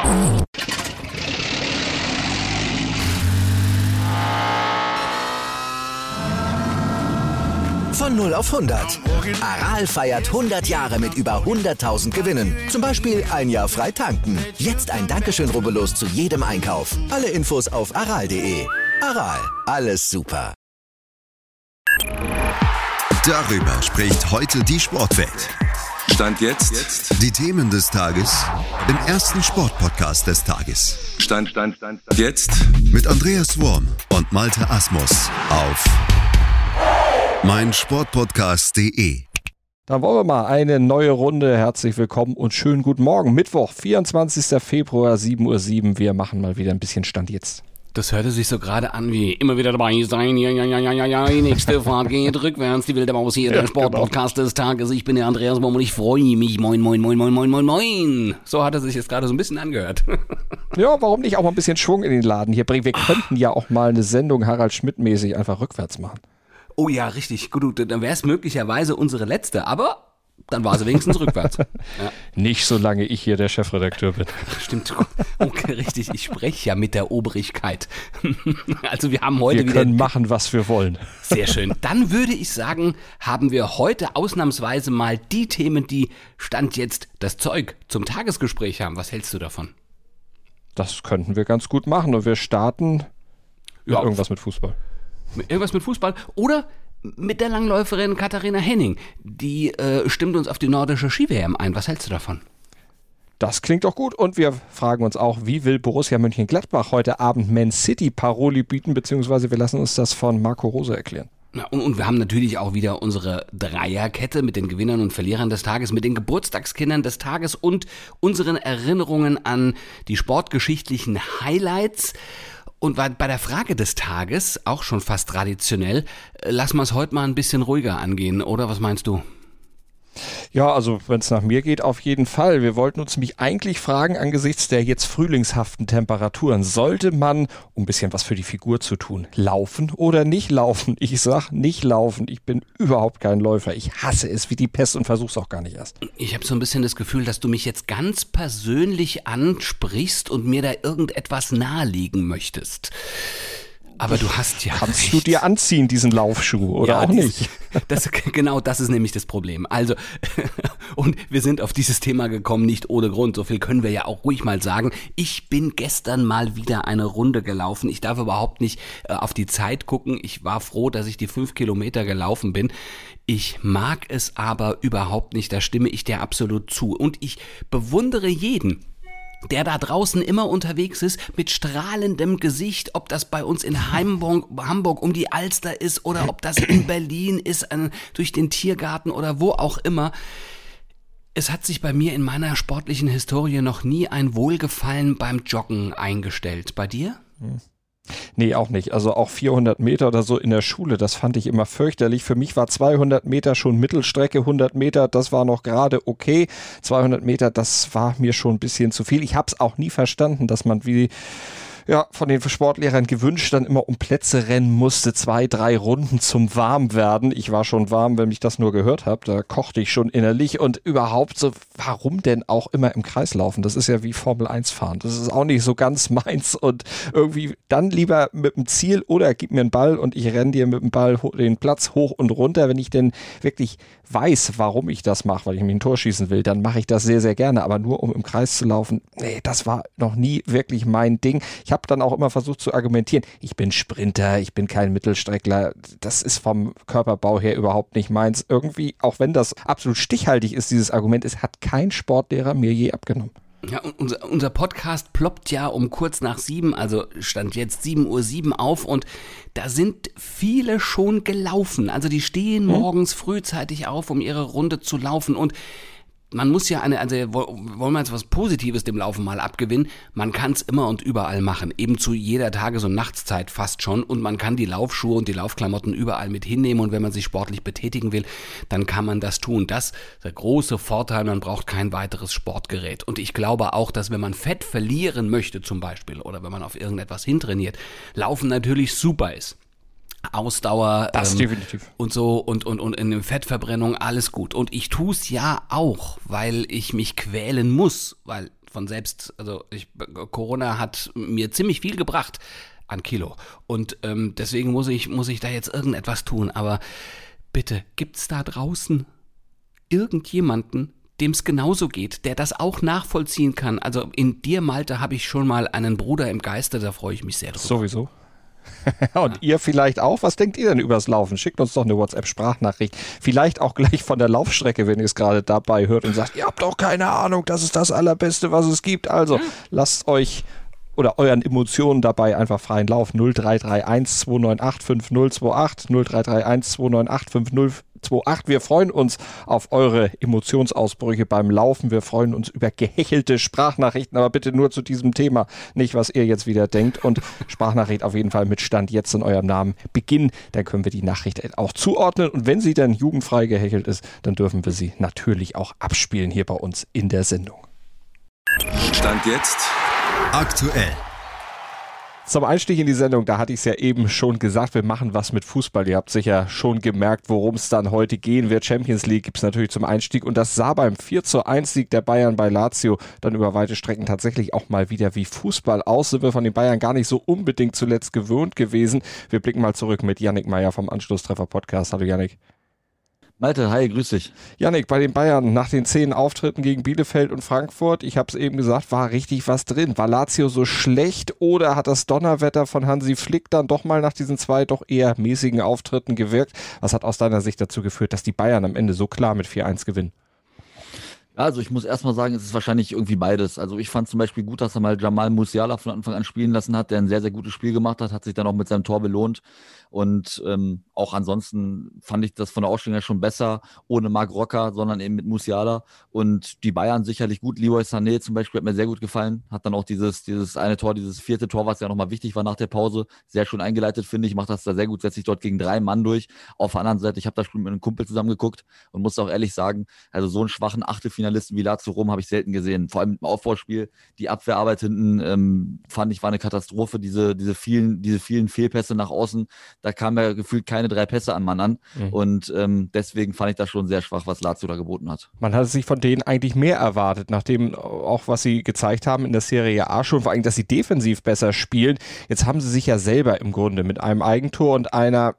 Von 0 auf 100. Aral feiert 100 Jahre mit über 100.000 Gewinnen. Zum Beispiel ein Jahr frei tanken. Jetzt ein Dankeschön, rubbellos zu jedem Einkauf. Alle Infos auf aral.de. Aral, alles super. Darüber spricht heute die Sportwelt. Stand jetzt. Die Themen des Tages im ersten Sportpodcast des Tages. Stand jetzt. Mit Andreas Worm und Malte Asmus auf meinsportpodcast.de. Dann wollen wir mal eine neue Runde. Herzlich willkommen und schönen guten Morgen. Mittwoch, 24. Februar, 7:07 Uhr. Wir machen mal wieder ein bisschen Stand jetzt. Das hörte sich so gerade an wie immer wieder dabei sein. Ja. Nächste Fahrt geht rückwärts. Die wilde Maus hier, der Sportpodcast des Tages. Ich bin der Andreas Baum und ich freue mich. Moin. So hat es sich jetzt gerade so ein bisschen angehört. Ja, warum nicht auch mal ein bisschen Schwung in den Laden hier bringen? Wir könnten ja auch mal eine Sendung Harald Schmidt-mäßig einfach rückwärts machen. Oh ja, richtig. Gut, dann wäre es möglicherweise unsere letzte, aber dann war sie wenigstens rückwärts. Ja. Nicht solange ich hier der Chefredakteur bin. Stimmt, okay, richtig. Ich spreche ja mit der Obrigkeit. Also wir haben heute wir können machen, was wir wollen. Sehr schön. Dann würde ich sagen, haben wir heute ausnahmsweise mal die Themen, die Stand jetzt das Zeug zum Tagesgespräch haben. Was hältst du davon? Das könnten wir ganz gut machen und wir starten mit irgendwas mit Fußball. Irgendwas mit Fußball oder mit der Langläuferin Katharina Henning. Die stimmt uns auf die nordische Ski-WM ein. Was hältst du davon? Das klingt doch gut und wir fragen uns auch, wie will Borussia Mönchengladbach heute Abend Man City Paroli bieten, beziehungsweise wir lassen uns das von Marco Rose erklären. Ja, und wir haben natürlich auch wieder unsere Dreierkette mit den Gewinnern und Verlierern des Tages, mit den Geburtstagskindern des Tages und unseren Erinnerungen an die sportgeschichtlichen Highlights. Und bei der Frage des Tages, auch schon fast traditionell, lassen wir es heute mal ein bisschen ruhiger angehen, oder? Was meinst du? Ja, also wenn es nach mir geht, auf jeden Fall. Wir wollten uns nämlich eigentlich fragen, angesichts der jetzt frühlingshaften Temperaturen, sollte man, um ein bisschen was für die Figur zu tun, laufen oder nicht laufen? Ich sag nicht laufen. Ich bin überhaupt kein Läufer. Ich hasse es wie die Pest und versuch's auch gar nicht erst. Ich habe so ein bisschen das Gefühl, dass du mich jetzt ganz persönlich ansprichst und mir da irgendetwas nahelegen möchtest. Aber du hast ja Kannst recht. du dir anziehen, diesen Laufschuh, oder ja, auch nicht? Genau das ist nämlich das Problem. Also, und wir sind auf dieses Thema gekommen, nicht ohne Grund. So viel können wir ja auch ruhig mal sagen. Ich bin gestern mal wieder eine Runde gelaufen. Ich darf überhaupt nicht auf die Zeit gucken. Ich war froh, dass ich die 5 Kilometer gelaufen bin. Ich mag es aber überhaupt nicht. Da stimme ich dir absolut zu. Und ich bewundere jeden, der da draußen immer unterwegs ist, mit strahlendem Gesicht, ob das bei uns in Hamburg um die Alster ist oder ob das in Berlin ist, durch den Tiergarten oder wo auch immer. Es hat sich bei mir in meiner sportlichen Historie noch nie ein Wohlgefallen beim Joggen eingestellt. Bei dir? Nee, auch nicht. Also auch 400 Meter oder so in der Schule, das fand ich immer fürchterlich. Für mich war 200 Meter schon Mittelstrecke, 100 Meter, das war noch gerade okay. 200 Meter, das war mir schon ein bisschen zu viel. Ich habe es auch nie verstanden, dass man von den Sportlehrern gewünscht dann immer um Plätze rennen musste, 2, 3 Runden zum Warmwerden. Ich war schon warm, wenn ich das nur gehört habe. Da kochte ich schon innerlich und überhaupt so, warum denn auch immer im Kreis laufen? Das ist ja wie Formel 1 fahren. Das ist auch nicht so ganz meins und irgendwie dann lieber mit dem Ziel oder gib mir einen Ball und ich renne dir mit dem Ball den Platz hoch und runter. Wenn ich denn wirklich weiß, warum ich das mache, weil ich mir ein Tor schießen will, dann mache ich das sehr, sehr gerne. Aber nur um im Kreis zu laufen, nee, das war noch nie wirklich mein Ding. Ich habe dann auch immer versucht zu argumentieren, ich bin Sprinter, ich bin kein Mittelstreckler, das ist vom Körperbau her überhaupt nicht meins. Irgendwie, auch wenn das absolut stichhaltig ist, dieses Argument, es hat kein Sportlehrer mir je abgenommen. Ja, unser Podcast ploppt ja um kurz nach 7, also stand jetzt 7:07 Uhr auf und da sind viele schon gelaufen. Also die stehen morgens frühzeitig auf, um ihre Runde zu laufen und man muss ja wollen wir jetzt was Positives dem Laufen mal abgewinnen, man kann es immer und überall machen, eben zu jeder Tages- und Nachtszeit fast schon und man kann die Laufschuhe und die Laufklamotten überall mit hinnehmen und wenn man sich sportlich betätigen will, dann kann man das tun. Das ist der große Vorteil, man braucht kein weiteres Sportgerät und ich glaube auch, dass wenn man Fett verlieren möchte zum Beispiel oder wenn man auf irgendetwas hintrainiert, Laufen natürlich super ist. Ausdauer definitiv. Und so und in der Fettverbrennung alles gut. Und ich tue es ja auch, weil ich mich quälen muss, weil von selbst, also Corona hat mir ziemlich viel gebracht an Kilo und deswegen muss ich da jetzt irgendetwas tun, aber bitte, gibt's da draußen irgendjemanden, dem es genauso geht, der das auch nachvollziehen kann? Also in dir, Malte, habe ich schon mal einen Bruder im Geiste, da freue ich mich sehr drüber. Sowieso. Und ihr vielleicht auch? Was denkt ihr denn übers Laufen? Schickt uns doch eine WhatsApp-Sprachnachricht. Vielleicht auch gleich von der Laufstrecke, wenn ihr es gerade dabei hört und sagt, ihr habt doch keine Ahnung, das ist das Allerbeste, was es gibt. Also lasst euch oder euren Emotionen dabei einfach freien Lauf. 0331 298 5028, 0331 298 5028. Wir freuen uns auf eure Emotionsausbrüche beim Laufen. Wir freuen uns über gehechelte Sprachnachrichten, aber bitte nur zu diesem Thema, nicht was ihr jetzt wieder denkt. Und Sprachnachricht auf jeden Fall mit Stand jetzt in eurem Namen beginnen. Dann können wir die Nachricht auch zuordnen. Und wenn sie dann jugendfrei gehechelt ist, dann dürfen wir sie natürlich auch abspielen hier bei uns in der Sendung. Stand jetzt Aktuell. Zum Einstieg in die Sendung, da hatte ich es ja eben schon gesagt, wir machen was mit Fußball. Ihr habt sicher schon gemerkt, worum es dann heute gehen wird. Champions League gibt es natürlich zum Einstieg und das sah beim 4:1-Sieg der Bayern bei Lazio dann über weite Strecken tatsächlich auch mal wieder wie Fußball aus. Sind wir von den Bayern gar nicht so unbedingt zuletzt gewöhnt gewesen. Wir blicken mal zurück mit Yannick Meyer vom Anschlusstreffer-Podcast. Hallo Yannick. Malte, hi, grüß dich. Yannick, bei den Bayern nach den 10 Auftritten gegen Bielefeld und Frankfurt, ich habe es eben gesagt, war richtig was drin. War Lazio so schlecht oder hat das Donnerwetter von Hansi Flick dann doch mal nach diesen 2 doch eher mäßigen Auftritten gewirkt? Was hat aus deiner Sicht dazu geführt, dass die Bayern am Ende so klar mit 4:1 gewinnen? Ja, also ich muss erstmal sagen, es ist wahrscheinlich irgendwie beides. Also ich fand zum Beispiel gut, dass er mal Jamal Musiala von Anfang an spielen lassen hat, der ein sehr, sehr gutes Spiel gemacht hat sich dann auch mit seinem Tor belohnt. Und auch ansonsten fand ich das von der Ausstellung her schon besser, ohne Marc Roca, sondern eben mit Musiala. Und die Bayern sicherlich gut. Leroy Sané zum Beispiel hat mir sehr gut gefallen. Hat dann auch dieses eine Tor, dieses 4. Tor, was ja nochmal wichtig war nach der Pause, sehr schön eingeleitet, finde ich. Macht das da sehr gut, setzt sich dort gegen 3 Mann durch. Auf der anderen Seite, ich habe das Spiel mit einem Kumpel zusammen geguckt und muss auch ehrlich sagen, also so einen schwachen Achtelfinalisten wie Lazio Rom habe ich selten gesehen. Vor allem im Aufbauspiel, die Abwehrarbeit hinten fand ich war eine Katastrophe. Diese vielen Fehlpässe nach außen, da kamen ja gefühlt keine 3 Pässe an Mann an. Und deswegen fand ich das schon sehr schwach, was Lazio da geboten hat. Man hatte sich von denen eigentlich mehr erwartet, nachdem auch was sie gezeigt haben in der Serie A schon, vor allem, dass sie defensiv besser spielen. Jetzt haben sie sich ja selber im Grunde mit einem Eigentor und einer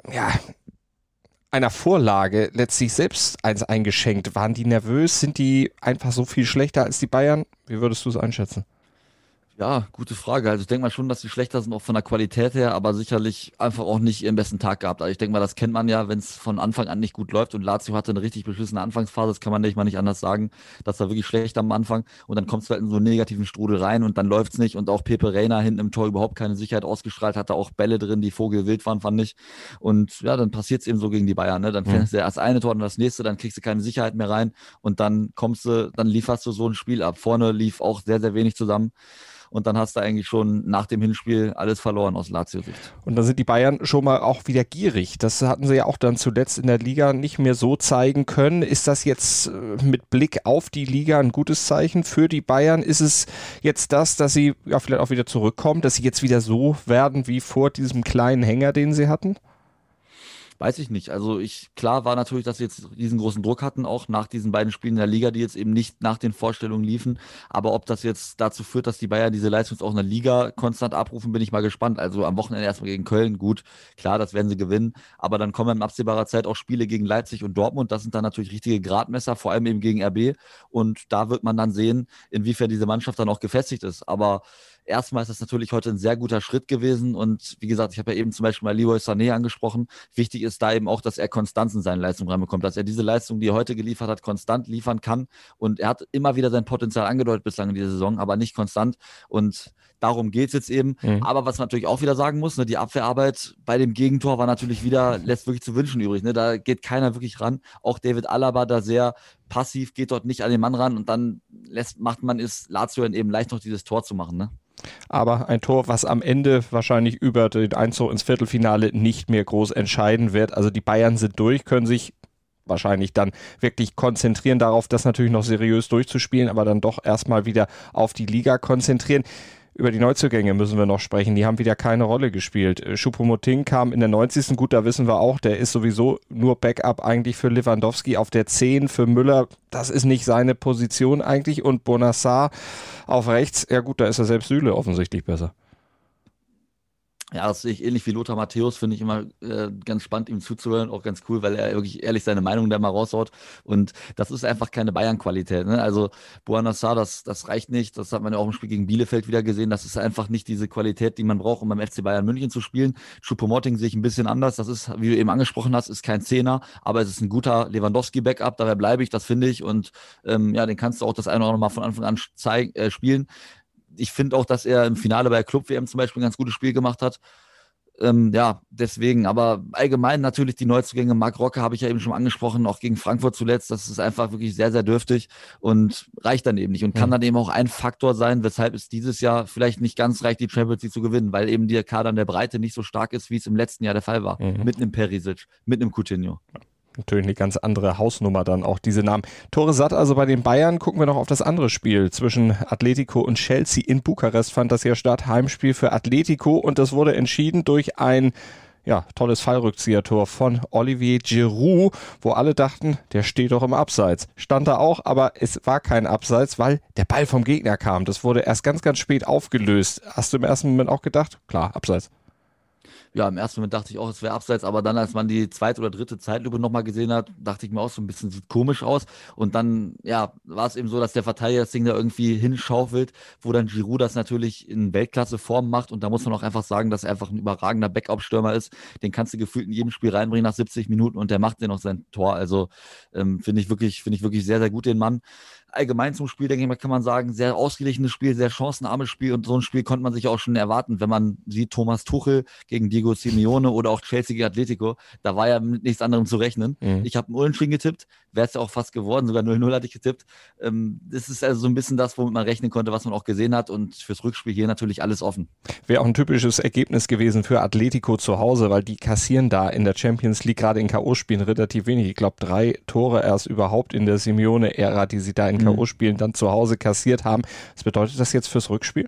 Vorlage letztlich selbst eins eingeschenkt. Waren die nervös? Sind die einfach so viel schlechter als die Bayern? Wie würdest du es einschätzen? Ja, gute Frage. Also ich denke mal schon, dass die schlechter sind, auch von der Qualität her, aber sicherlich einfach auch nicht ihren besten Tag gehabt. Also ich denke mal, das kennt man ja, wenn es von Anfang an nicht gut läuft und Lazio hatte eine richtig beschissene Anfangsphase, das kann man nicht anders sagen. Das war wirklich schlecht am Anfang und dann kommst du halt in so einen negativen Strudel rein und dann läuft's nicht und auch Pepe Reina hinten im Tor überhaupt keine Sicherheit ausgestrahlt, hatte auch Bälle drin, die vogelwild waren, fand ich. Und ja, dann passiert's eben so gegen die Bayern, ne? Dann fängst du erst das eine Tor und das nächste, dann kriegst du keine Sicherheit mehr rein und dann lieferst du so ein Spiel ab. Vorne lief auch sehr, sehr wenig zusammen. Und dann hast du eigentlich schon nach dem Hinspiel alles verloren aus Lazio-Sicht. Und dann sind die Bayern schon mal auch wieder gierig. Das hatten sie ja auch dann zuletzt in der Liga nicht mehr so zeigen können. Ist das jetzt mit Blick auf die Liga ein gutes Zeichen für die Bayern? Ist es jetzt das, dass sie ja vielleicht auch wieder zurückkommen, dass sie jetzt wieder so werden wie vor diesem kleinen Hänger, den sie hatten? Weiß ich nicht. Also klar war natürlich, dass sie jetzt diesen großen Druck hatten, auch nach diesen beiden Spielen in der Liga, die jetzt eben nicht nach den Vorstellungen liefen. Aber ob das jetzt dazu führt, dass die Bayern diese Leistung auch in der Liga konstant abrufen, bin ich mal gespannt. Also am Wochenende erstmal gegen Köln, gut, klar, das werden sie gewinnen. Aber dann kommen in absehbarer Zeit auch Spiele gegen Leipzig und Dortmund. Das sind dann natürlich richtige Gradmesser, vor allem eben gegen RB. Und da wird man dann sehen, inwiefern diese Mannschaft dann auch gefestigt ist. Aber erstmal ist das natürlich heute ein sehr guter Schritt gewesen und wie gesagt, ich habe ja eben zum Beispiel mal Leroy Sané angesprochen. Wichtig ist da eben auch, dass er Konstanz in seine Leistung reinbekommt, dass er diese Leistung, die er heute geliefert hat, konstant liefern kann und er hat immer wieder sein Potenzial angedeutet bislang in dieser Saison, aber nicht konstant und darum geht's jetzt eben. Aber was man natürlich auch wieder sagen muss, ne, die Abwehrarbeit bei dem Gegentor war natürlich lässt wirklich zu wünschen übrig. Ne? Da geht keiner wirklich ran. Auch David Alaba da sehr passiv, geht dort nicht an den Mann ran und dann macht man es Lazio eben leicht noch dieses Tor zu machen, ne? Aber ein Tor, was am Ende wahrscheinlich über den Einzug ins Viertelfinale nicht mehr groß entscheiden wird. Also die Bayern sind durch, können sich wahrscheinlich dann wirklich konzentrieren darauf, das natürlich noch seriös durchzuspielen, aber dann doch erstmal wieder auf die Liga konzentrieren. Über die Neuzugänge müssen wir noch sprechen. Die haben wieder keine Rolle gespielt. Choupo-Moting kam in der 90. Gut, da wissen wir auch, der ist sowieso nur Backup eigentlich für Lewandowski auf der 10 für Müller. Das ist nicht seine Position eigentlich. Und Bonassar auf rechts, ja gut, da ist er selbst Süle offensichtlich besser. Ja, das sehe ich ähnlich wie Lothar Matthäus, finde ich immer ganz spannend, ihm zuzuhören, auch ganz cool, weil er wirklich ehrlich seine Meinung da mal raushaut und das ist einfach keine Bayern-Qualität, ne? Also Bonassar, das reicht nicht, das hat man ja auch im Spiel gegen Bielefeld wieder gesehen, das ist einfach nicht diese Qualität, die man braucht, um beim FC Bayern München zu spielen. Choupo-Moting sehe ich ein bisschen anders, das ist, wie du eben angesprochen hast, ist kein Zehner, aber es ist ein guter Lewandowski-Backup, dabei bleibe ich, das finde ich und ja, den kannst du auch das eine oder andere Mal von Anfang an spielen. Ich finde auch, dass er im Finale bei der Club-WM zum Beispiel ein ganz gutes Spiel gemacht hat. Ja, deswegen, aber allgemein natürlich die Neuzugänge. Marc Rocke habe ich ja eben schon angesprochen, auch gegen Frankfurt zuletzt. Das ist einfach wirklich sehr, sehr dürftig und reicht dann eben nicht und kann dann eben auch ein Faktor sein, weshalb es dieses Jahr vielleicht nicht ganz reicht, die Champions League zu gewinnen, weil eben der Kader in der Breite nicht so stark ist, wie es im letzten Jahr der Fall war. Mit einem Perisic, mit einem Coutinho. Natürlich eine ganz andere Hausnummer dann auch diese Namen. Tore satt also bei den Bayern. Gucken wir noch auf das andere Spiel zwischen Atletico und Chelsea in Bukarest fand das ja statt. Heimspiel für Atletico und das wurde entschieden durch ein tolles Fallrückzieher-Tor von Olivier Giroud, wo alle dachten, der steht doch im Abseits. Stand da auch, aber es war kein Abseits, weil der Ball vom Gegner kam. Das wurde erst ganz, ganz spät aufgelöst. Hast du im ersten Moment auch gedacht? Klar, Abseits. Ja, im ersten Moment dachte ich auch, es wäre abseits, aber dann, als man die zweite oder dritte Zeitlupe nochmal gesehen hat, dachte ich mir auch so ein bisschen, sieht komisch aus. Und dann, ja, war es eben so, dass der Verteidiger das Ding da irgendwie hinschaufelt, wo dann Giroud das natürlich in Weltklasse-Form macht. Und da muss man auch einfach sagen, dass er einfach ein überragender Backup-Stürmer ist. Den kannst du gefühlt in jedem Spiel reinbringen nach 70 Minuten und der macht dir noch sein Tor. Also finde ich wirklich sehr, sehr gut, den Mann. Allgemein zum Spiel, denke ich mal, kann man sagen, sehr ausgeglichenes Spiel, sehr chancenarmes Spiel und so ein Spiel konnte man sich auch schon erwarten, wenn man sieht, Thomas Tuchel gegen Diego Simeone oder auch Chelsea gegen Atletico, da war ja mit nichts anderem zu rechnen. Ich habe einen Unentschieden getippt, wäre es ja auch fast geworden, sogar 0-0 hatte ich getippt. Das ist also so ein bisschen das, womit man rechnen konnte, was man auch gesehen hat und fürs Rückspiel hier natürlich alles offen. Wäre auch ein typisches Ergebnis gewesen für Atletico zu Hause, weil die kassieren da in der Champions League gerade in K.O.-Spielen relativ wenig. Ich glaube 3 Tore erst überhaupt in der Simeone-Ära, die sie da in K.O.-Spielen dann zu Hause kassiert haben. Was bedeutet das jetzt fürs Rückspiel?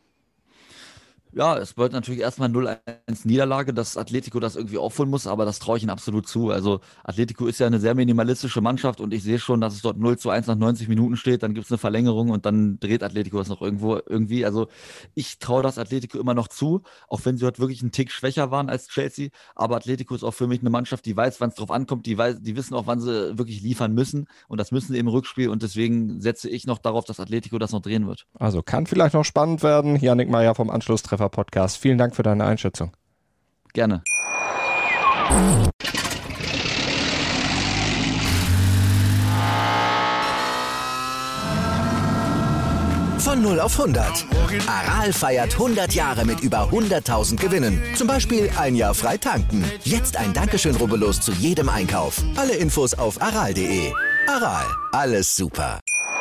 Ja, es bedeutet natürlich erstmal 0-1 Niederlage, dass Atletico das irgendwie aufholen muss, aber das traue ich ihnen absolut zu. Also Atletico ist ja eine sehr minimalistische Mannschaft und ich sehe schon, dass es dort 0-1 nach 90 Minuten steht, dann gibt es eine Verlängerung und dann dreht Atletico das noch irgendwie. Also ich traue das Atletico immer noch zu, auch wenn sie dort wirklich einen Tick schwächer waren als Chelsea, aber Atletico ist auch für mich eine Mannschaft, die weiß, wann es drauf ankommt, die wissen auch, wann sie wirklich liefern müssen und das müssen sie im Rückspiel und deswegen setze ich noch darauf, dass Atletico das noch drehen wird. Also kann vielleicht noch spannend werden. Yannick Meyer vom Anschlusstreffer Podcast. Vielen Dank für deine Einschätzung. Gerne. Von 0 auf 100. Aral feiert 100 Jahre mit über 100.000 Gewinnen. Zum Beispiel ein Jahr frei tanken. Jetzt ein Dankeschön, rubbellos zu jedem Einkauf. Alle Infos auf aral.de. Aral, alles super.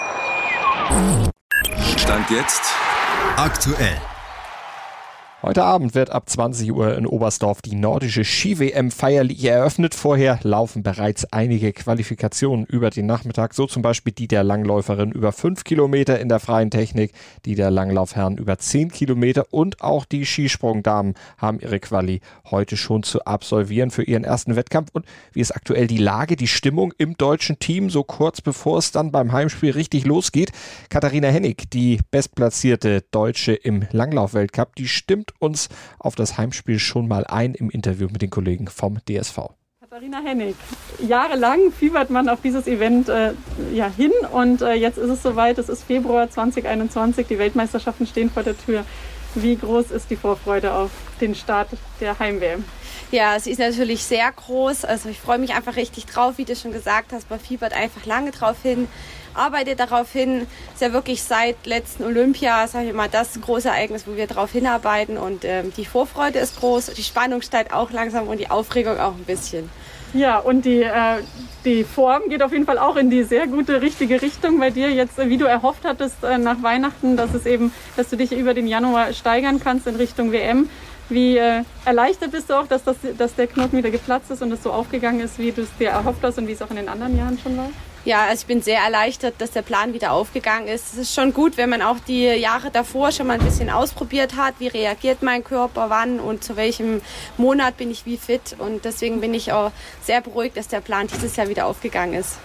Stand jetzt Aktuell. Heute Abend wird ab 20 Uhr in Oberstdorf die nordische Ski-WM feierlich eröffnet. Vorher laufen bereits einige Qualifikationen über den Nachmittag, so zum Beispiel die der Langläuferin über 5 Kilometer in der freien Technik, die der Langlaufherren über 10 Kilometer und auch die Skisprungdamen haben ihre Quali heute schon zu absolvieren für ihren ersten Wettkampf. Und wie ist aktuell die Lage, die Stimmung im deutschen Team, so kurz bevor es dann beim Heimspiel richtig losgeht? Katharina Hennig, die bestplatzierte Deutsche im Langlauf-Weltcup, die stimmt uns auf das Heimspiel schon mal ein im Interview mit den Kollegen vom DSV. Katharina Hennig, jahrelang fiebert man auf dieses Event hin und jetzt ist es soweit, es ist Februar 2021, die Weltmeisterschaften stehen vor der Tür. Wie groß ist die Vorfreude auf den Start der Heim-WM? Ja, es ist natürlich sehr groß, also ich freue mich einfach richtig drauf, wie du schon gesagt hast, man fiebert einfach lange drauf hin, arbeitet darauf hin, ist ja wirklich seit letzten Olympia, sage ich mal, das große Ereignis, wo wir darauf hinarbeiten und die Vorfreude ist groß, die Spannung steigt auch langsam und die Aufregung auch ein bisschen. Ja, und die Form geht auf jeden Fall auch in die sehr gute, richtige Richtung bei dir jetzt, wie du erhofft hattest nach Weihnachten, dass du dich über den Januar steigern kannst in Richtung WM. Wie erleichtert bist du auch, dass der Knoten wieder geplatzt ist und es so aufgegangen ist, wie du es dir erhofft hast und wie es auch in den anderen Jahren schon war? Ja, also ich bin sehr erleichtert, dass der Plan wieder aufgegangen ist. Es ist schon gut, wenn man auch die Jahre davor schon mal ein bisschen ausprobiert hat, wie reagiert mein Körper, wann und zu welchem Monat bin ich wie fit. Und deswegen bin ich auch sehr beruhigt, dass der Plan dieses Jahr wieder aufgegangen ist.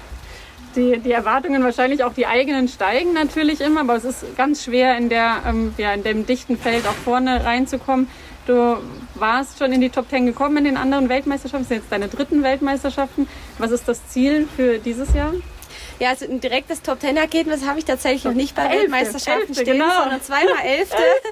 Die Erwartungen, wahrscheinlich auch die eigenen, steigen natürlich immer, aber es ist ganz schwer in dem dichten Feld auch vorne reinzukommen. Du warst schon in die Top 10 gekommen in den anderen Weltmeisterschaften, das sind jetzt deine 3. Weltmeisterschaften. Was ist das Ziel für dieses Jahr? Ja, also ein direktes Top-10-Ergebnis habe ich tatsächlich noch nicht bei Weltmeisterschaften stehen, genau. sondern 2x11.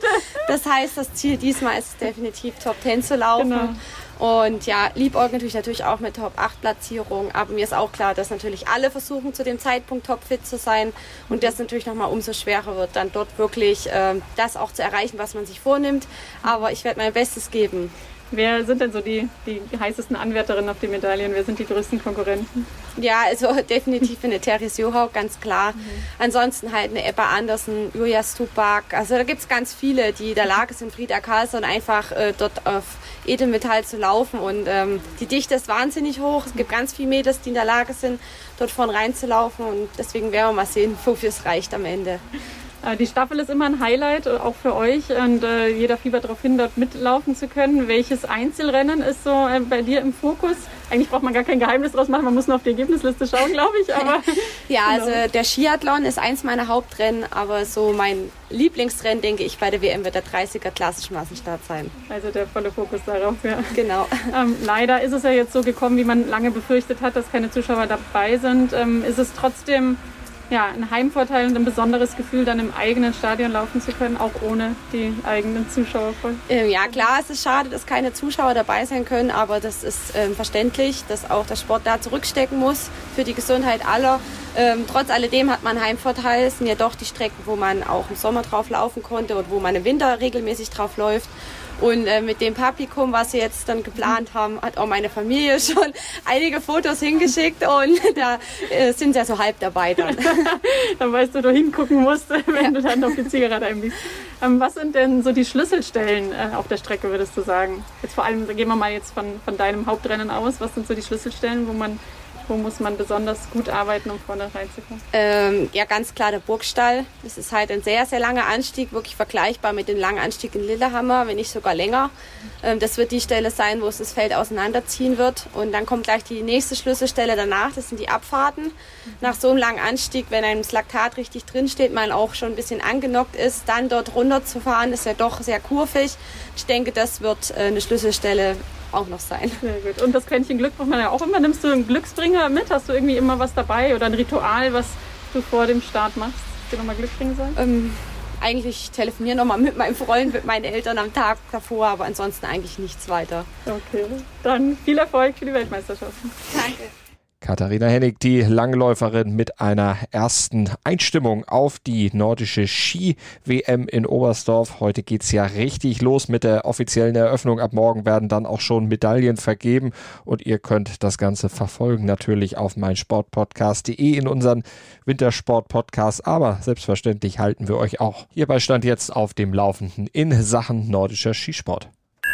Das heißt, das Ziel diesmal ist definitiv Top 10 zu laufen. Genau. Und ja, liebäugend natürlich auch mit Top-8-Platzierung. Aber mir ist auch klar, dass natürlich alle versuchen, zu dem Zeitpunkt topfit zu sein. Und das natürlich nochmal umso schwerer wird, dann dort wirklich das auch zu erreichen, was man sich vornimmt. Aber ich werde mein Bestes geben. Wer sind denn so die heißesten Anwärterinnen auf die Medaillen? Wer sind die größten Konkurrenten? Ja, also definitiv eine Therese Johaug, ganz klar. Ansonsten halt eine Ebba Andersen, Julia Stupak. Also da gibt es ganz viele, die in der Lage sind, Frida Karlsson einfach dort auf Edelmetall zu laufen. Und die Dichte ist wahnsinnig hoch. Es gibt ganz viele Mädels, die in der Lage sind, dort vorn reinzulaufen. Und deswegen werden wir mal sehen, wofür es reicht am Ende. Die Staffel ist immer ein Highlight, auch für euch. Und jeder fiebert darauf hin, dort mitlaufen zu können. Welches Einzelrennen ist so bei dir im Fokus? Eigentlich braucht man gar kein Geheimnis draus machen, man muss nur auf die Ergebnisliste schauen, glaube ich. Aber, ja, also der Skiathlon ist eins meiner Hauptrennen, aber so mein Lieblingsrennen, denke ich, bei der WM wird der 30er klassische Massenstart sein. Also der volle Fokus darauf, ja. Genau. Leider ist es ja jetzt so gekommen, wie man lange befürchtet hat, dass keine Zuschauer dabei sind. Ist es trotzdem ein Heimvorteil und ein besonderes Gefühl, dann im eigenen Stadion laufen zu können, auch ohne die eigenen Zuschauer voll? Ja, klar, es ist schade, dass keine Zuschauer dabei sein können, aber das ist verständlich, dass auch der Sport da zurückstecken muss für die Gesundheit aller. Trotz alledem hat man einen Heimvorteil. Es sind ja doch die Strecken, wo man auch im Sommer drauf laufen konnte und wo man im Winter regelmäßig drauf läuft. Und mit dem Publikum, was sie jetzt dann geplant haben, hat auch meine Familie schon einige Fotos hingeschickt und da sind sie ja so halb dabei dann. Dann weißt du, wo du hingucken musst, wenn du dann auf die Zielgerade einbiegst. Was sind denn so die Schlüsselstellen auf der Strecke, würdest du sagen? Jetzt vor allem, gehen wir mal jetzt von deinem Hauptrennen aus. Was sind so die Schlüsselstellen, wo muss man besonders gut arbeiten, um vorne reinzukommen? Ja, ganz klar der Burgstall. Das ist halt ein sehr, sehr langer Anstieg, wirklich vergleichbar mit dem langen Anstieg in Lillehammer, wenn nicht sogar länger. Das wird die Stelle sein, wo es das Feld auseinanderziehen wird. Und dann kommt gleich die nächste Schlüsselstelle danach, das sind die Abfahrten. Nach so einem langen Anstieg, wenn einem das Laktat richtig drinsteht, man auch schon ein bisschen angenockt ist, dann dort runter zu fahren, ist ja doch sehr kurvig. Ich denke, das wird eine Schlüsselstelle auch noch sein. Sehr gut. Und das Quäntchen Glück braucht man ja auch immer. Nimmst du einen Glücksbringer mit? Hast du irgendwie immer was dabei oder ein Ritual, was du vor dem Start machst? Dir nochmal Glück bringen soll? Eigentlich telefoniere nochmal mit meinem Freund, mit meinen Eltern am Tag davor, aber ansonsten eigentlich nichts weiter. Okay, dann viel Erfolg für die Weltmeisterschaften. Danke. Katharina Hennig, die Langläuferin mit einer ersten Einstimmung auf die nordische Ski-WM in Oberstdorf. Heute geht's ja richtig los mit der offiziellen Eröffnung. Ab morgen werden dann auch schon Medaillen vergeben und ihr könnt das Ganze verfolgen natürlich auf meinsportpodcast.de in unseren Wintersport-Podcast. Aber selbstverständlich halten wir euch auch hierbei Stand jetzt auf dem Laufenden in Sachen nordischer Skisport.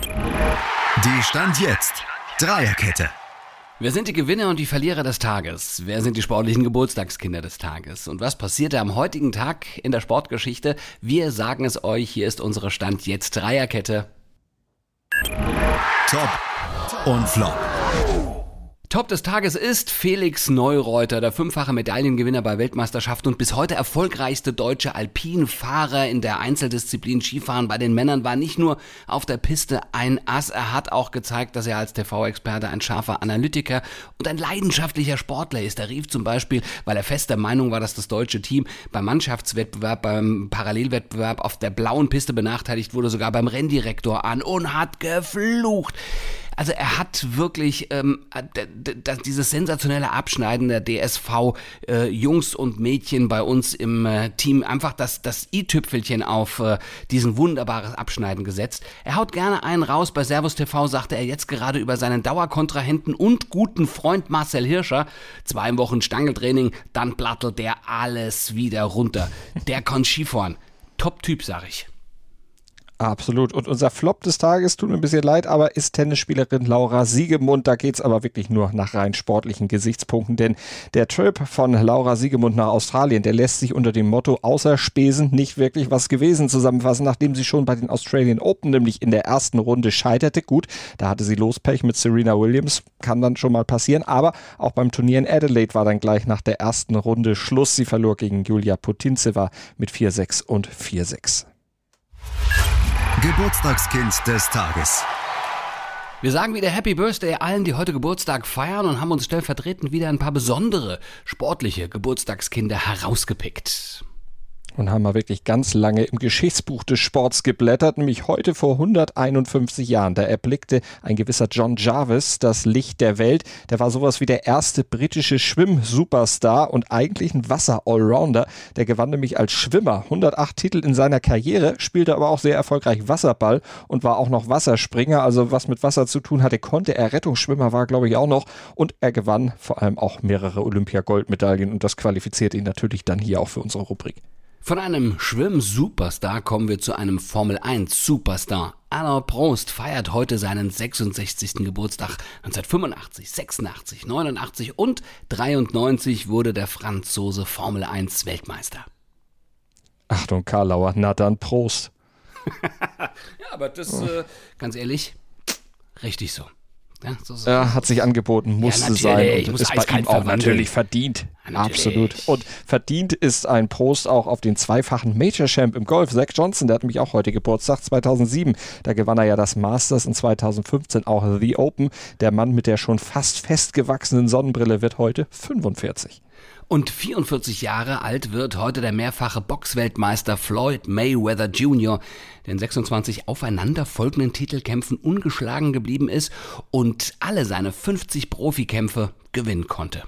Die Stand jetzt Dreierkette. Wer sind die Gewinner und die Verlierer des Tages? Wer sind die sportlichen Geburtstagskinder des Tages? Und was passierte am heutigen Tag in der Sportgeschichte? Wir sagen es euch, hier ist unsere Stand jetzt Dreierkette. Top und Flop. Top des Tages ist Felix Neureuter, der 5-fache Medaillengewinner bei Weltmeisterschaften und bis heute erfolgreichste deutsche Alpinfahrer in der Einzeldisziplin Skifahren. Bei den Männern war nicht nur auf der Piste ein Ass, er hat auch gezeigt, dass er als TV-Experte ein scharfer Analytiker und ein leidenschaftlicher Sportler ist. Er rief zum Beispiel, weil er fest der Meinung war, dass das deutsche Team beim Mannschaftswettbewerb, beim Parallelwettbewerb auf der blauen Piste benachteiligt wurde, sogar beim Renndirektor an und hat geflucht. Also er hat wirklich dieses sensationelle Abschneiden der DSV Jungs und Mädchen bei uns im Team einfach das i-Tüpfelchen auf diesen wunderbares Abschneiden gesetzt. Er haut gerne einen raus. Bei Servus TV sagte er jetzt gerade über seinen Dauerkontrahenten und guten Freund Marcel Hirscher. 2 Wochen Stangeltraining, dann plattelt der alles wieder runter. Der kann Skifahren. Top-Typ, sag ich. Absolut. Und unser Flop des Tages, tut mir ein bisschen leid, aber ist Tennisspielerin Laura Siegemund. Da geht's aber wirklich nur nach rein sportlichen Gesichtspunkten, denn der Trip von Laura Siegemund nach Australien, der lässt sich unter dem Motto außer Spesen nicht wirklich was gewesen zusammenfassen, nachdem sie schon bei den Australian Open nämlich in der ersten Runde scheiterte. Gut, da hatte sie Lospech mit Serena Williams, kann dann schon mal passieren, aber auch beim Turnier in Adelaide war dann gleich nach der ersten Runde Schluss. Sie verlor gegen Julia Putintseva mit 4-6 und 4-6. Geburtstagskind des Tages. Wir sagen wieder Happy Birthday allen, die heute Geburtstag feiern und haben uns stellvertretend wieder ein paar besondere sportliche Geburtstagskinder herausgepickt. Und haben wir wirklich ganz lange im Geschichtsbuch des Sports geblättert, nämlich heute vor 151 Jahren. Da erblickte ein gewisser John Jarvis das Licht der Welt. Der war sowas wie der erste britische Schwimm-Superstar und eigentlich ein Wasser-Allrounder. Der gewann nämlich als Schwimmer 108 Titel in seiner Karriere, spielte aber auch sehr erfolgreich Wasserball und war auch noch Wasserspringer. Also was mit Wasser zu tun hatte, konnte er. Rettungsschwimmer war, glaube ich, auch noch. Und er gewann vor allem auch mehrere Olympia-Goldmedaillen und das qualifiziert ihn natürlich dann hier auch für unsere Rubrik. Von einem Schwimm-Superstar kommen wir zu einem Formel-1-Superstar. Alain Prost feiert heute seinen 66. Geburtstag. 1985, 86, 89 und 93 wurde der Franzose Formel-1-Weltmeister. Achtung, Karlauer, na dann Prost. Ja, aber das, ganz ehrlich, richtig so. Ja, Ja, hat sich angeboten, musste sein. Und ist bei ihm auch natürlich verdient. Ja, absolut. Und verdient ist ein Prost auch auf den zweifachen Major-Champ im Golf. Zach Johnson, der hat nämlich auch heute Geburtstag, 2007. Da gewann er ja das Masters und 2015 auch The Open. Der Mann mit der schon fast festgewachsenen Sonnenbrille wird heute 45. Und 44 Jahre alt wird heute der mehrfache Boxweltmeister Floyd Mayweather Jr., der in 26 aufeinanderfolgenden Titelkämpfen ungeschlagen geblieben ist und alle seine 50 Profikämpfe gewinnen konnte.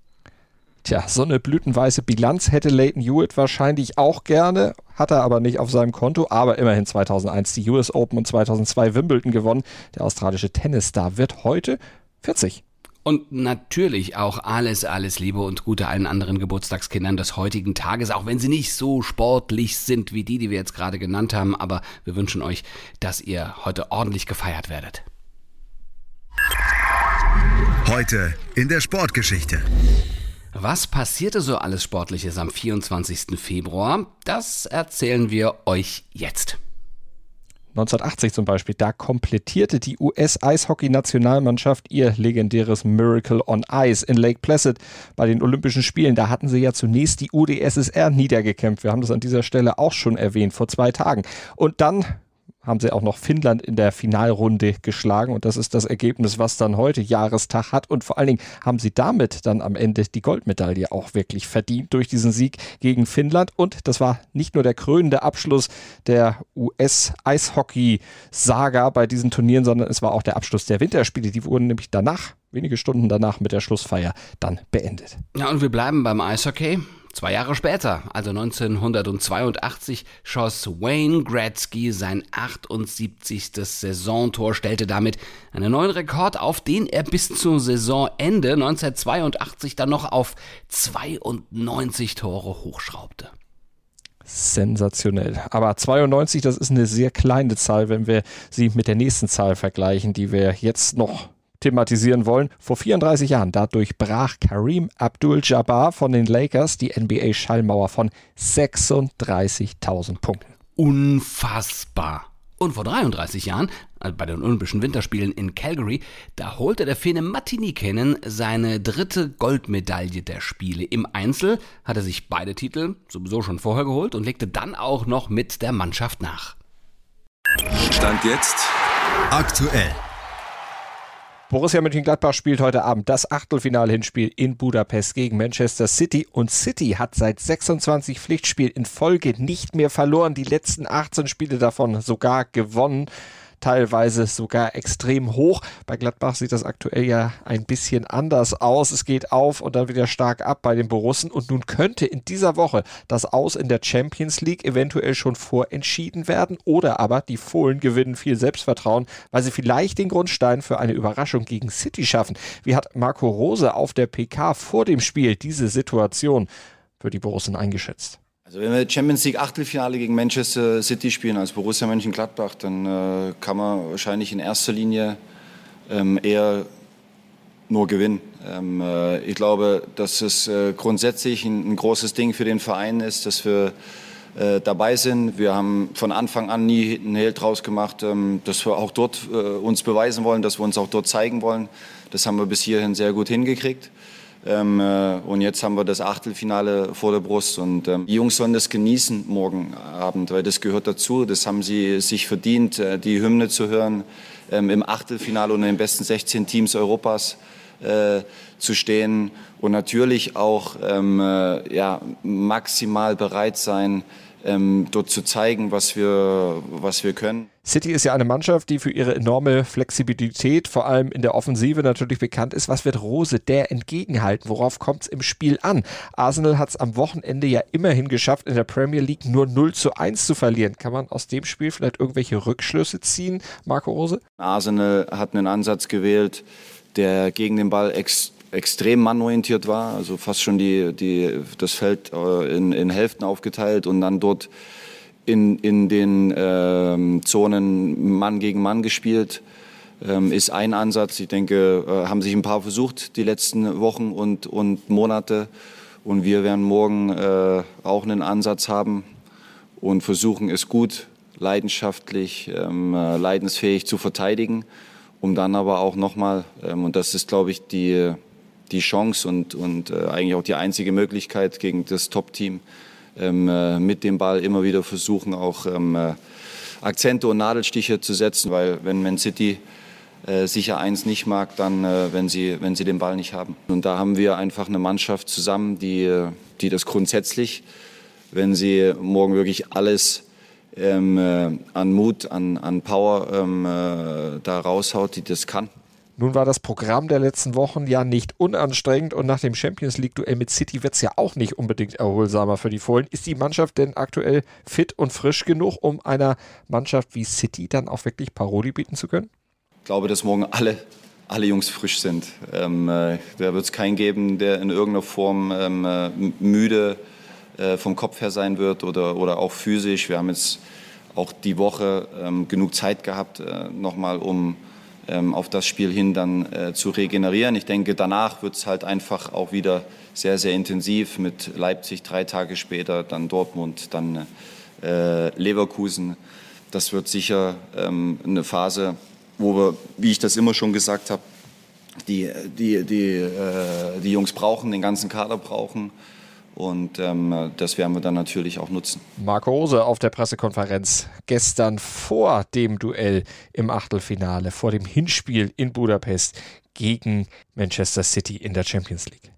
Tja, so eine blütenweiße Bilanz hätte Lleyton Hewitt wahrscheinlich auch gerne, hat er aber nicht auf seinem Konto, aber immerhin 2001 die US Open und 2002 Wimbledon gewonnen. Der australische Tennisstar wird heute 40. Und natürlich auch alles Liebe und Gute allen anderen Geburtstagskindern des heutigen Tages, auch wenn sie nicht so sportlich sind wie die wir jetzt gerade genannt haben, aber wir wünschen euch, dass ihr heute ordentlich gefeiert werdet. Heute in der Sportgeschichte. Was passierte so alles Sportliches am 24. Februar? Das erzählen wir euch jetzt. 1980 zum Beispiel, da komplettierte die US-Eishockey-Nationalmannschaft ihr legendäres Miracle on Ice in Lake Placid bei den Olympischen Spielen. Da hatten sie ja zunächst die UdSSR niedergekämpft. Wir haben das an dieser Stelle auch schon erwähnt, vor 2 Tagen. Und dann haben sie auch noch Finnland in der Finalrunde geschlagen und das ist das Ergebnis, was dann heute Jahrestag hat und vor allen Dingen haben sie damit dann am Ende die Goldmedaille auch wirklich verdient durch diesen Sieg gegen Finnland und das war nicht nur der krönende Abschluss der US-Eishockey-Saga bei diesen Turnieren, sondern es war auch der Abschluss der Winterspiele, die wurden nämlich danach, wenige Stunden danach mit der Schlussfeier dann beendet. Ja, und wir bleiben beim Eishockey. 2 Jahre später, also 1982, schoss Wayne Gretzky sein 78. Saisontor, stellte damit einen neuen Rekord auf, den er bis zum Saisonende 1982 dann noch auf 92 Tore hochschraubte. Sensationell. Aber 92, das ist eine sehr kleine Zahl, wenn wir sie mit der nächsten Zahl vergleichen, die wir jetzt noch thematisieren wollen. Vor 34 Jahren, da durchbrach Kareem Abdul-Jabbar von den Lakers die NBA-Schallmauer von 36.000 Punkten. Unfassbar. Und vor 33 Jahren, bei den Olympischen Winterspielen in Calgary, da holte der Finne Matti Nykänen seine 3. Goldmedaille der Spiele. Im Einzel hat er sich beide Titel sowieso schon vorher geholt und legte dann auch noch mit der Mannschaft nach. Stand jetzt Aktuell. Borussia Mönchengladbach spielt heute Abend das Achtelfinal-Hinspiel in Budapest gegen Manchester City und City hat seit 26 Pflichtspielen in Folge nicht mehr verloren, die letzten 18 Spiele davon sogar gewonnen. Teilweise sogar extrem hoch. Bei Gladbach sieht das aktuell ja ein bisschen anders aus. Es geht auf und dann wieder stark ab bei den Borussen. Und nun könnte in dieser Woche das Aus in der Champions League eventuell schon vorentschieden werden. Oder aber die Fohlen gewinnen viel Selbstvertrauen, weil sie vielleicht den Grundstein für eine Überraschung gegen City schaffen. Wie hat Marco Rose auf der PK vor dem Spiel diese Situation für die Borussen eingeschätzt? Also wenn wir Champions League Achtelfinale gegen Manchester City spielen als Borussia Mönchengladbach, dann kann man wahrscheinlich in erster Linie eher nur gewinnen. Ich glaube, dass es grundsätzlich ein großes Ding für den Verein ist, dass wir dabei sind. Wir haben von Anfang an nie einen Hehl draus gemacht, dass wir auch dort uns beweisen wollen, dass wir uns auch dort zeigen wollen. Das haben wir bis hierhin sehr gut hingekriegt. Und jetzt haben wir das Achtelfinale vor der Brust. Und die Jungs sollen das genießen morgen Abend, weil das gehört dazu. Das haben sie sich verdient, die Hymne zu hören, im Achtelfinale unter den besten 16 Teams Europas zu stehen. Und natürlich auch maximal bereit sein, dort zu zeigen, was wir können. City ist ja eine Mannschaft, die für ihre enorme Flexibilität, vor allem in der Offensive, natürlich bekannt ist. Was wird Rose der entgegenhalten? Worauf kommt es im Spiel an? Arsenal hat es am Wochenende ja immerhin geschafft, in der Premier League nur 0-1 zu verlieren. Kann man aus dem Spiel vielleicht irgendwelche Rückschlüsse ziehen, Marco Rose? Arsenal hat einen Ansatz gewählt, der gegen den Ball extrem mannorientiert war, also fast schon das Feld in Hälften aufgeteilt und dann dort in den Zonen Mann gegen Mann gespielt. Ist ein Ansatz. Ich denke, haben sich ein paar versucht die letzten Wochen und Monate. Und wir werden morgen auch einen Ansatz haben und versuchen es gut, leidenschaftlich, leidensfähig zu verteidigen, um dann aber auch nochmal, und das ist, glaube ich, die Chance und eigentlich auch die einzige Möglichkeit gegen das Top-Team, mit dem Ball immer wieder versuchen, auch Akzente und Nadelstiche zu setzen, weil wenn Man City sicher eins nicht mag, dann wenn sie den Ball nicht haben. Und da haben wir einfach eine Mannschaft zusammen, die das grundsätzlich, wenn sie morgen wirklich alles an Mut, an Power da raushaut, die das kann. Nun war das Programm der letzten Wochen ja nicht unanstrengend und nach dem Champions-League-Duell mit City wird es ja auch nicht unbedingt erholsamer für die Fohlen. Ist die Mannschaft denn aktuell fit und frisch genug, um einer Mannschaft wie City dann auch wirklich Paroli bieten zu können? Ich glaube, dass morgen alle Jungs frisch sind. Da wird es keinen geben, der in irgendeiner Form müde vom Kopf her sein wird oder auch physisch. Wir haben jetzt auch die Woche genug Zeit gehabt, nochmal um auf das Spiel hin dann zu regenerieren. Ich denke, danach wird es halt einfach auch wieder sehr, sehr intensiv mit Leipzig 3 Tage später, dann Dortmund, dann Leverkusen. Das wird sicher eine Phase, wo wir, wie ich das immer schon gesagt habe, die Jungs brauchen, den ganzen Kader brauchen. Und das werden wir dann natürlich auch nutzen. Marco Rose auf der Pressekonferenz gestern vor dem Duell im Achtelfinale, vor dem Hinspiel in Budapest gegen Manchester City in der Champions League.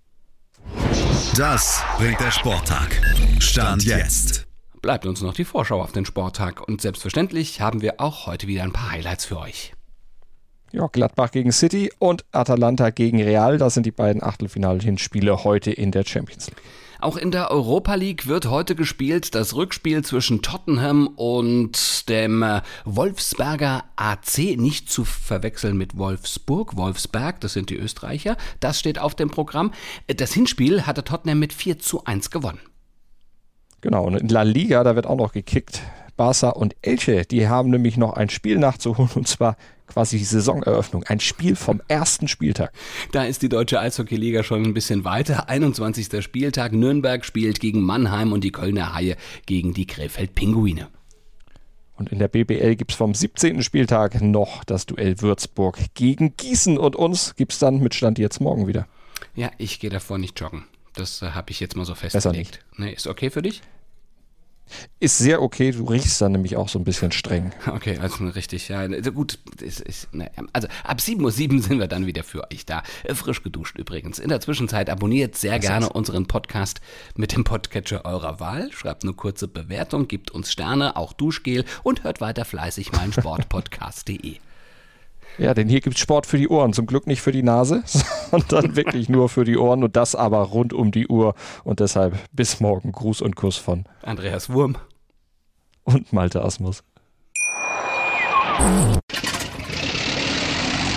Das bringt der Sporttag. Stand jetzt. Bleibt uns noch die Vorschau auf den Sporttag. Und selbstverständlich haben wir auch heute wieder ein paar Highlights für euch. Ja, Gladbach gegen City und Atalanta gegen Real. Das sind die beiden Achtelfinal-Hinspiele heute in der Champions League. Auch in der Europa League wird heute gespielt. Das Rückspiel zwischen Tottenham und dem Wolfsberger AC. Nicht zu verwechseln mit Wolfsburg. Wolfsberg, das sind die Österreicher. Das steht auf dem Programm. Das Hinspiel hatte Tottenham mit 4-1 gewonnen. Genau, und in La Liga, da wird auch noch gekickt. Barca und Elche, die haben nämlich noch ein Spiel nachzuholen, und zwar quasi die Saisoneröffnung, ein Spiel vom ersten Spieltag. Da ist die deutsche Eishockeyliga schon ein bisschen weiter. 21. Spieltag, Nürnberg spielt gegen Mannheim und die Kölner Haie gegen die Krefeld-Pinguine. Und in der BBL gibt es vom 17. Spieltag noch das Duell Würzburg gegen Gießen, und uns gibt es dann mit Stand jetzt morgen wieder. Ja, ich gehe davor nicht joggen. Das habe ich jetzt mal so festgelegt. Besser nicht. Nee, ist okay für dich? Ist sehr okay, du riechst dann nämlich auch so ein bisschen streng. Okay, also richtig, ja, gut, also ab 7:07 Uhr sind wir dann wieder für euch da, frisch geduscht übrigens. In der Zwischenzeit abonniert sehr gerne unseren Podcast mit dem Podcatcher eurer Wahl, schreibt eine kurze Bewertung, gebt uns Sterne, auch Duschgel und hört weiter fleißig meinsportpodcast.de. Ja, denn hier gibt es Sport für die Ohren. Zum Glück nicht für die Nase, sondern wirklich nur für die Ohren, und das aber rund um die Uhr. Und deshalb bis morgen. Gruß und Kuss von Andreas Wurm und Malte Asmus.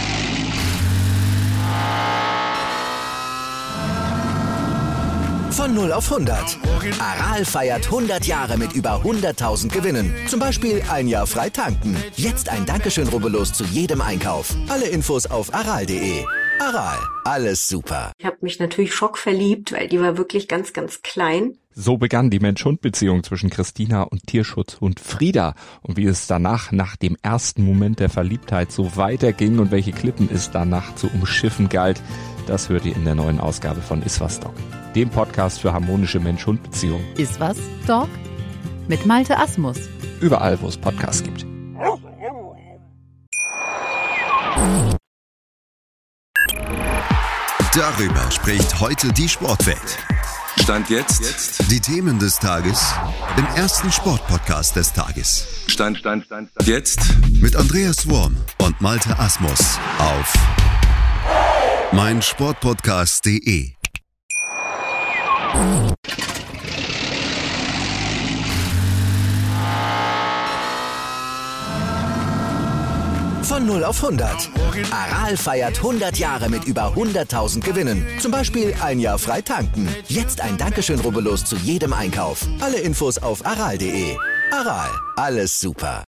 Von 0 auf 100. Aral feiert 100 Jahre mit über 100.000 Gewinnen. Zum Beispiel ein Jahr frei tanken. Jetzt ein Dankeschön, rubbellos zu jedem Einkauf. Alle Infos auf aral.de. Aral, alles super. Ich habe mich natürlich schockverliebt, weil die war wirklich ganz, ganz klein. So begann die Mensch-Hund-Beziehung zwischen Christina und Tierschutzhund Frieda. Und wie es danach, nach dem ersten Moment der Verliebtheit, so weiterging und welche Klippen es danach zu umschiffen galt, das hört ihr in der neuen Ausgabe von Iswas Dog, dem Podcast für harmonische Mensch-Hund-Beziehungen. Iswas Dog mit Malte Asmus. Überall, wo es Podcasts gibt. Darüber spricht heute die Sportwelt. Stand jetzt. Die Themen des Tages im ersten Sportpodcast des Tages. Stand jetzt. Mit Andreas Worm und Malte Asmus auf meinsportpodcast.de. Von 0 auf 100. Aral feiert 100 Jahre mit über 100.000 Gewinnen. Zum Beispiel ein Jahr frei tanken. Jetzt ein Dankeschön, rubbellos zu jedem Einkauf. Alle Infos auf aral.de. Aral, alles super.